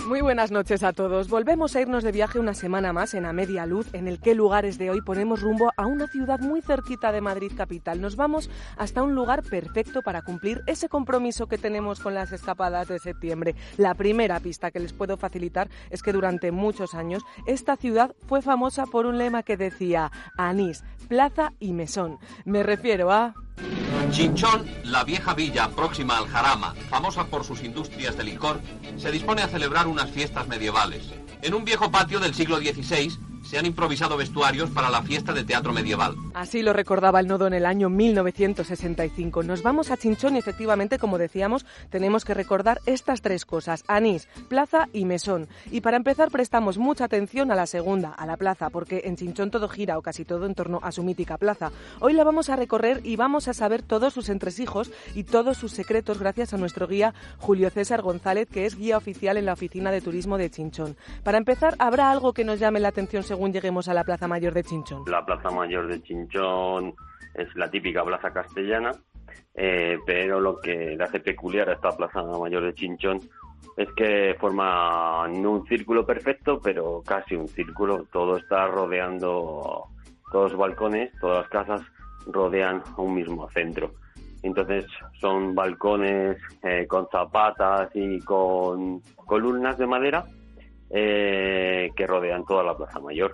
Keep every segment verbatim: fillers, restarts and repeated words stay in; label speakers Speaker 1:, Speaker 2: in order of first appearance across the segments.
Speaker 1: Muy buenas noches a todos. Volvemos a irnos de viaje una semana más en A Media Luz, en el qué lugares de hoy ponemos rumbo a una ciudad muy cerquita de Madrid capital. Nos vamos hasta un lugar perfecto para cumplir ese compromiso que tenemos con las escapadas de septiembre. La primera pista que les puedo facilitar es que durante muchos años esta ciudad fue famosa por un lema que decía Anís, Plaza y Mesón. Me refiero a...
Speaker 2: Chinchón, la vieja villa próxima al Jarama, famosa por sus industrias de licor, se dispone a celebrar unas fiestas medievales. En un viejo patio del siglo dieciséis se han improvisado vestuarios para la fiesta de teatro medieval.
Speaker 1: Así lo recordaba el nodo en el año mil novecientos sesenta y cinco. Nos vamos a Chinchón y efectivamente, como decíamos, tenemos que recordar estas tres cosas: Anís, Plaza y Mesón. Y para empezar prestamos mucha atención a la segunda, a la plaza, porque en Chinchón todo gira o casi todo en torno a su mítica plaza. Hoy la vamos a recorrer y vamos a saber todos sus entresijos y todos sus secretos gracias a nuestro guía Julio César González, que es guía oficial en la Oficina de Turismo de Chinchón. Para empezar, ¿habrá algo que nos llame la atención según lleguemos a la Plaza Mayor de Chinchón?
Speaker 3: La Plaza Mayor de Chinchón es la típica plaza castellana, eh, pero lo que le hace peculiar a esta Plaza Mayor de Chinchón es que forma no un círculo perfecto, pero casi un círculo. Todo está rodeando, todos los balcones, todas las casas rodean un mismo centro. Entonces son balcones eh, con zapatas y con columnas de madera Eh, que rodean toda la Plaza Mayor.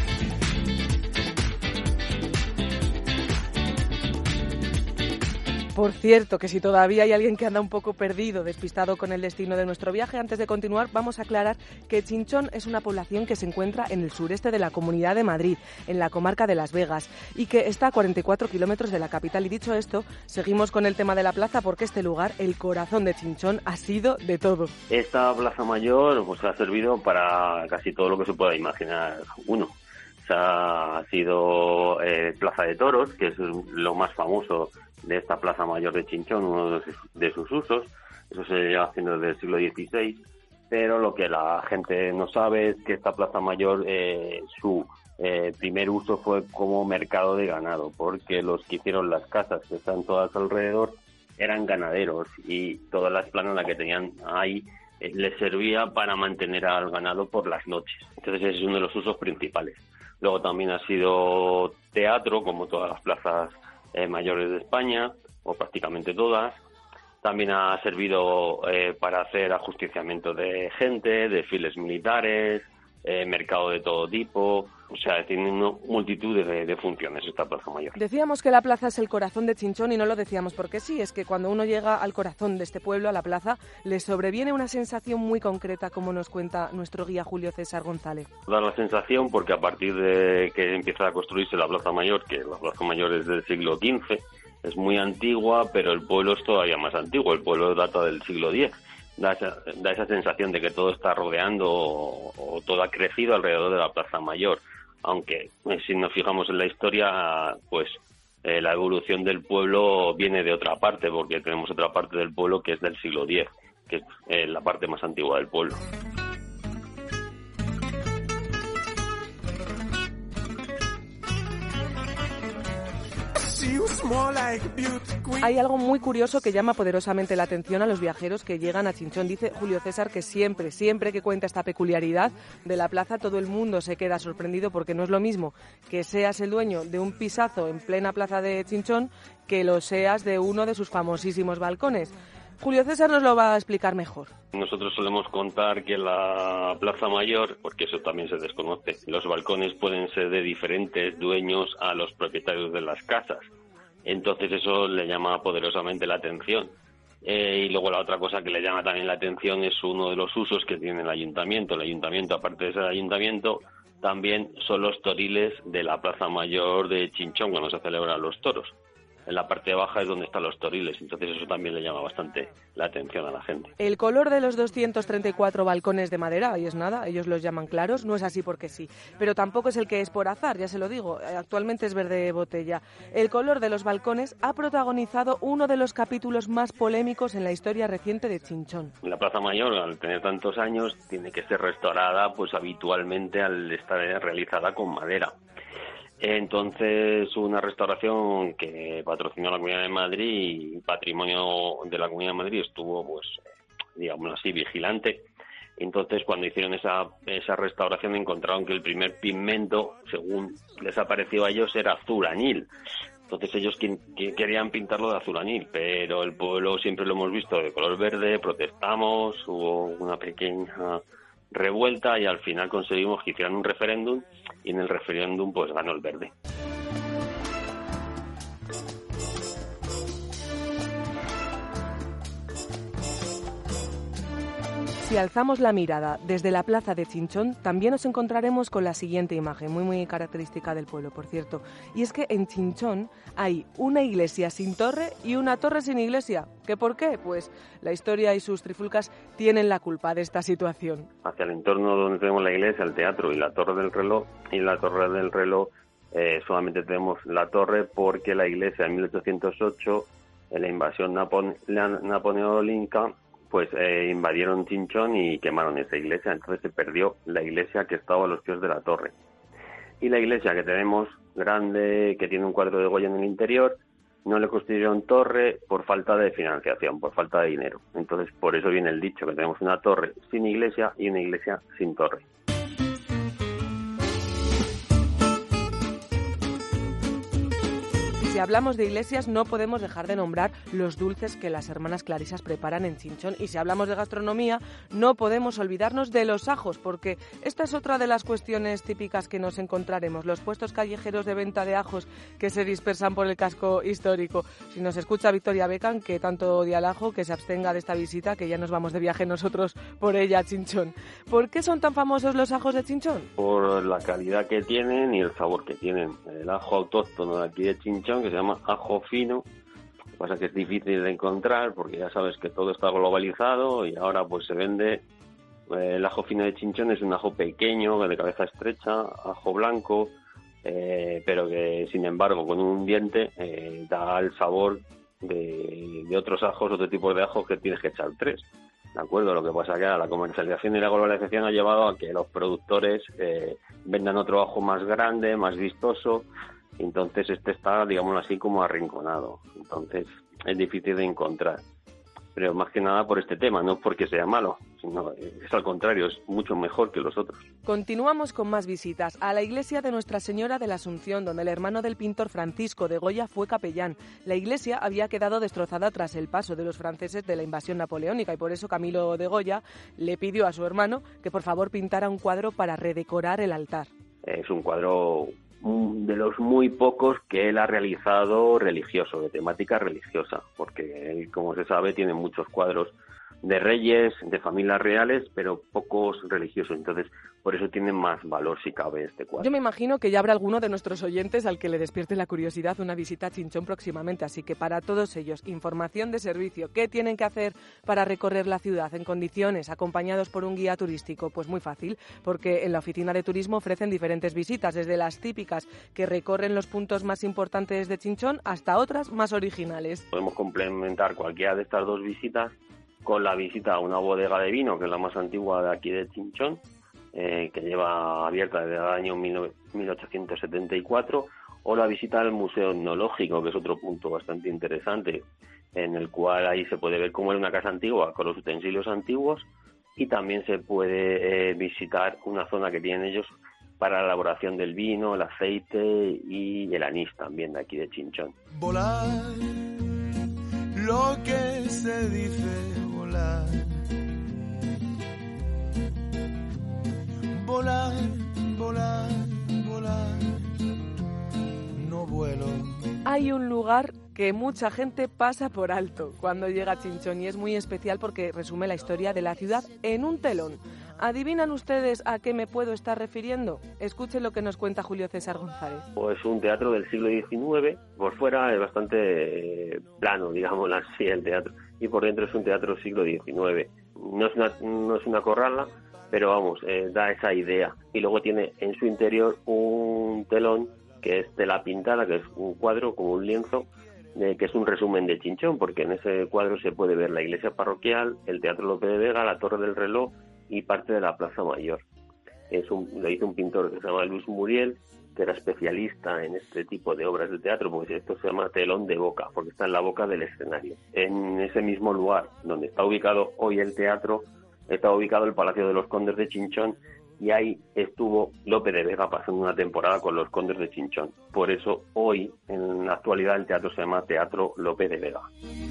Speaker 1: Por cierto, que si todavía hay alguien que anda un poco perdido, despistado con el destino de nuestro viaje, antes de continuar vamos a aclarar que Chinchón es una población que se encuentra en el sureste de la Comunidad de Madrid, en la comarca de Las Vegas, y que está a cuarenta y cuatro kilómetros de la capital. Y dicho esto, seguimos con el tema de la plaza porque este lugar, el corazón de Chinchón, ha sido de todo.
Speaker 3: Esta Plaza Mayor pues ha servido para casi todo lo que se pueda imaginar uno. O sea, ha sido eh, Plaza de Toros, que es lo más famoso de esta Plaza Mayor de Chinchón, uno de sus usos. Eso se lleva haciendo desde el siglo dieciséis, pero lo que la gente no sabe es que esta Plaza Mayor, eh, su eh, primer uso fue como mercado de ganado, porque los que hicieron las casas que están todas alrededor eran ganaderos y toda la explanada que tenían ahí eh, les servía para mantener al ganado por las noches. Entonces ese es uno de los usos principales. Luego también ha sido teatro, como todas las plazas eh, mayores de España, o prácticamente todas. También ha servido eh, para hacer ajusticiamiento de gente, desfiles militares, eh, mercado de todo tipo. O sea, tiene una multitud de, de funciones esta Plaza Mayor.
Speaker 1: Decíamos que la plaza es el corazón de Chinchón y no lo decíamos porque sí, es que cuando uno llega al corazón de este pueblo, a la plaza, le sobreviene una sensación muy concreta, como nos cuenta nuestro guía Julio César González.
Speaker 3: Da la sensación porque a partir de que empieza a construirse la Plaza Mayor, que la Plaza Mayor es del siglo quince, es muy antigua, pero el pueblo es todavía más antiguo, el pueblo data del siglo diez. Da esa, da esa sensación de que todo está rodeando o, o todo ha crecido alrededor de la Plaza Mayor. Aunque eh, si nos fijamos en la historia, pues eh, la evolución del pueblo viene de otra parte, porque tenemos otra parte del pueblo que es del siglo diez, que es eh, la parte más antigua del pueblo.
Speaker 1: Hay algo muy curioso que llama poderosamente la atención a los viajeros que llegan a Chinchón. Dice Julio César que siempre, siempre que cuenta esta peculiaridad de la plaza, todo el mundo se queda sorprendido porque no es lo mismo que seas el dueño de un pisazo en plena plaza de Chinchón que lo seas de uno de sus famosísimos balcones. Julio César nos lo va a explicar mejor.
Speaker 3: Nosotros solemos contar que la Plaza Mayor, porque eso también se desconoce, los balcones pueden ser de diferentes dueños a los propietarios de las casas. Entonces eso le llama poderosamente la atención. Eh, y luego la otra cosa que le llama también la atención es uno de los usos que tiene el ayuntamiento. El ayuntamiento, aparte de ser ayuntamiento, también son los toriles de la Plaza Mayor de Chinchón cuando se celebran los toros. En la parte baja es donde están los toriles, entonces eso también le llama bastante la atención a la gente.
Speaker 1: El color de los doscientos treinta y cuatro balcones de madera, ahí es nada, ellos los llaman claros, no es así porque sí, pero tampoco es el que es por azar, ya se lo digo, actualmente es verde botella. El color de los balcones ha protagonizado uno de los capítulos más polémicos en la historia reciente de Chinchón.
Speaker 3: La Plaza Mayor, al tener tantos años, tiene que ser restaurada pues habitualmente al estar realizada con madera. Entonces, una restauración que patrocinó la Comunidad de Madrid y Patrimonio de la Comunidad de Madrid estuvo, pues, digamos así, vigilante. Entonces, cuando hicieron esa, esa restauración, encontraron que el primer pigmento, según les apareció a ellos, era azul añil. Entonces ellos que, que querían pintarlo de azul añil, pero el pueblo siempre lo hemos visto de color verde, protestamos, hubo una pequeña revuelta y al final conseguimos que hicieran un referéndum y en el referéndum pues ganó el verde.
Speaker 1: Si alzamos la mirada desde la plaza de Chinchón, también nos encontraremos con la siguiente imagen, muy muy característica del pueblo, por cierto. Y es que en Chinchón hay una iglesia sin torre y una torre sin iglesia. ¿Qué por qué? Pues la historia y sus trifulcas tienen la culpa de esta situación.
Speaker 3: Hacia el entorno donde tenemos la iglesia, el teatro y la torre del reloj, y la torre del reloj eh, solamente tenemos la torre porque la iglesia en mil ochocientos ocho, en la invasión napo- napoleónica, pues eh, invadieron Chinchón y quemaron esa iglesia, entonces se perdió la iglesia que estaba a los pies de la torre. Y la iglesia que tenemos, grande, que tiene un cuadro de Goya en el interior, no le construyeron torre por falta de financiación, por falta de dinero. Entonces, por eso viene el dicho, que tenemos una torre sin iglesia y una iglesia sin torre.
Speaker 1: Si hablamos de iglesias, no podemos dejar de nombrar los dulces que las hermanas Clarisas preparan en Chinchón. Y si hablamos de gastronomía, no podemos olvidarnos de los ajos, porque esta es otra de las cuestiones típicas que nos encontraremos. Los puestos callejeros de venta de ajos que se dispersan por el casco histórico. Si nos escucha Victoria Beckham, que tanto odia el ajo, que se abstenga de esta visita, que ya nos vamos de viaje nosotros por ella a Chinchón. ¿Por qué son tan famosos los ajos de Chinchón?
Speaker 3: Por la calidad que tienen y el sabor que tienen. El ajo autóctono de aquí de Chinchón, que se llama ajo fino, lo que pasa es que es difícil de encontrar porque ya sabes que todo está globalizado y ahora pues se vende. Eh, el ajo fino de Chinchón es un ajo pequeño, de cabeza estrecha, ajo blanco, eh, pero que sin embargo con un diente eh, da el sabor de, de otros ajos, otro tipo de ajos que tienes que echar tres. ¿De acuerdo? Lo que pasa es que la comercialización y la globalización ha llevado a que los productores eh, vendan otro ajo más grande, más vistoso. Entonces este está, digamos así, como arrinconado. Entonces es difícil de encontrar. Pero más que nada por este tema, no porque sea malo, sino es al contrario, es mucho mejor que los otros.
Speaker 1: Continuamos con más visitas a la iglesia de Nuestra Señora de la Asunción, donde el hermano del pintor Francisco de Goya fue capellán. La iglesia había quedado destrozada tras el paso de los franceses de la invasión napoleónica y por eso Camilo de Goya le pidió a su hermano que por favor pintara un cuadro para redecorar el altar.
Speaker 3: Es un cuadro de los muy pocos que él ha realizado religioso, de temática religiosa, porque él, como se sabe, tiene muchos cuadros de reyes, de familias reales, pero pocos religiosos. Entonces, por eso tiene más valor, si cabe, este cuadro.
Speaker 1: Yo me imagino que ya habrá alguno de nuestros oyentes al que le despierte la curiosidad una visita a Chinchón próximamente. Así que para todos ellos, información de servicio. ¿Qué tienen que hacer para recorrer la ciudad en condiciones, acompañados por un guía turístico? Pues muy fácil, porque en la oficina de turismo ofrecen diferentes visitas, desde las típicas que recorren los puntos más importantes de Chinchón hasta otras más originales.
Speaker 3: Podemos complementar cualquiera de estas dos visitas con la visita a una bodega de vino, que es la más antigua de aquí de Chinchón, eh, que lleva abierta desde el año mil ochocientos setenta y cuatro, o la visita al Museo Etnológico, que es otro punto bastante interesante, en el cual ahí se puede ver cómo era una casa antigua con los utensilios antiguos, y también se puede eh, visitar una zona que tienen ellos para la elaboración del vino, el aceite y el anís también de aquí de Chinchón.
Speaker 4: Volar, lo que se dice volar, volar, volar, volar, no vuelo.
Speaker 1: Hay un lugar que mucha gente pasa por alto cuando llega a Chinchón y es muy especial porque resume la historia de la ciudad en un telón. ¿Adivinan ustedes a qué me puedo estar refiriendo? Escuchen lo que nos cuenta Julio César González.
Speaker 3: Pues un teatro del siglo diecinueve, por fuera es bastante eh, plano, digamos así, el teatro, y por dentro es un teatro del siglo diecinueve. No es una, no es una corrala, pero vamos, eh, da esa idea. Y luego tiene en su interior un telón que es tela pintada, que es un cuadro como un lienzo, eh, que es un resumen de Chinchón, porque en ese cuadro se puede ver la iglesia parroquial, el Teatro Lope de Vega, la Torre del Reloj y parte de la Plaza Mayor. Es un, lo hizo un pintor que se llama Luis Muriel, que era especialista en este tipo de obras de teatro, porque esto se llama telón de boca, porque está en la boca del escenario. En ese mismo lugar donde está ubicado hoy el teatro, estaba ubicado el Palacio de los Condes de Chinchón, y ahí estuvo Lope de Vega pasando una temporada con los Condes de Chinchón. Por eso hoy, en la actualidad, el teatro se llama Teatro Lope de Vega.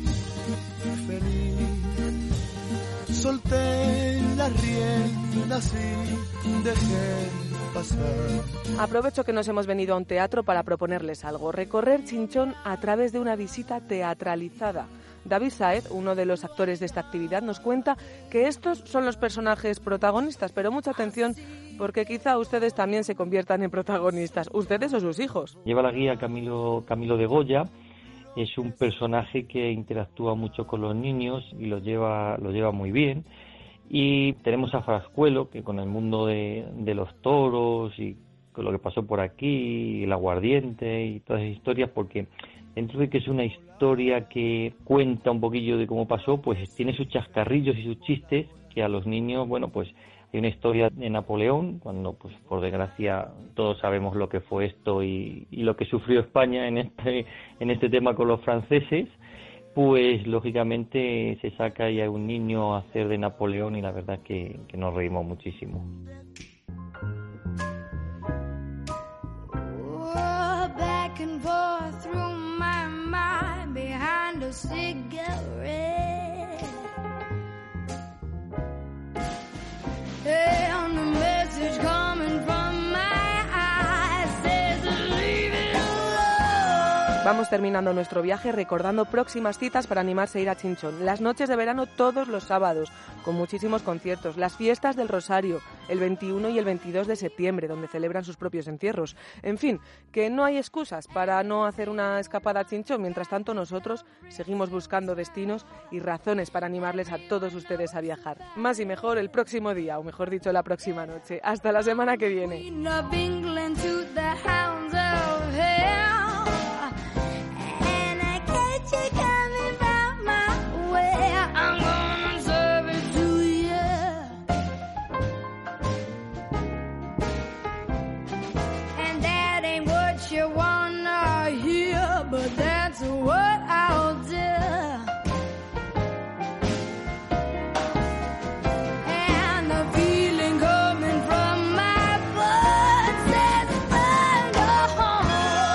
Speaker 4: Feliz, solté las riendas y dejé pasar.
Speaker 1: Aprovecho que nos hemos venido a un teatro para proponerles algo: recorrer Chinchón a través de una visita teatralizada. David Sáez, uno de los actores de esta actividad, nos cuenta que estos son los personajes protagonistas, pero mucha atención porque quizá ustedes también se conviertan en protagonistas, ustedes o sus hijos.
Speaker 5: Lleva la guía Camilo, Camilo de Goya. Es un personaje que interactúa mucho con los niños y lo lleva, lo lleva muy bien. Y tenemos a Frascuelo, que con el mundo de, de los toros y con lo que pasó por aquí, el aguardiente y todas esas historias, porque dentro de que es una historia que cuenta un poquillo de cómo pasó, pues tiene sus chascarrillos y sus chistes que a los niños, bueno, pues hay una historia de Napoleón, cuando pues por desgracia todos sabemos lo que fue esto y, y lo que sufrió España en este, en este tema con los franceses, pues lógicamente se saca ya un niño a hacer de Napoleón y la verdad que, que nos reímos muchísimo.
Speaker 6: Oh, back and forth through my mind behind a cigarette. And the message coming from my eyes says leave it alone.
Speaker 1: Vamos terminando nuestro viaje recordando próximas citas para animarse a ir a Chinchón. Las noches de verano todos los sábados, con muchísimos conciertos. Las fiestas del Rosario, el veintiuno y el veintidós de septiembre, donde celebran sus propios entierros. En fin, que no hay excusas para no hacer una escapada a Chinchón. Mientras tanto, nosotros seguimos buscando destinos y razones para animarles a todos ustedes a viajar. Más y mejor el próximo día, o mejor dicho, la próxima noche. Hasta la semana que viene.
Speaker 6: You wanna hear, but that's what I'll do. And the feeling coming from my blood says I go home.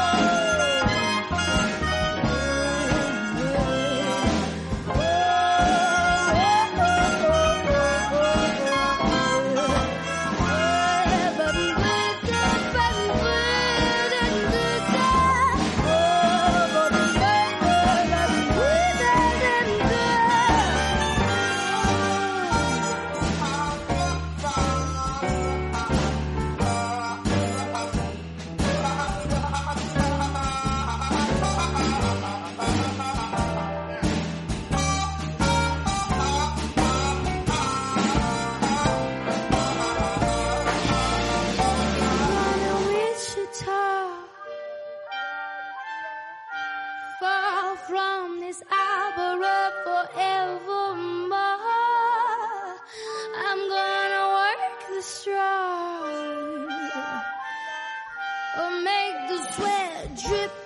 Speaker 6: Far from this opera forevermore, I'm gonna work the strong, or make the sweat drip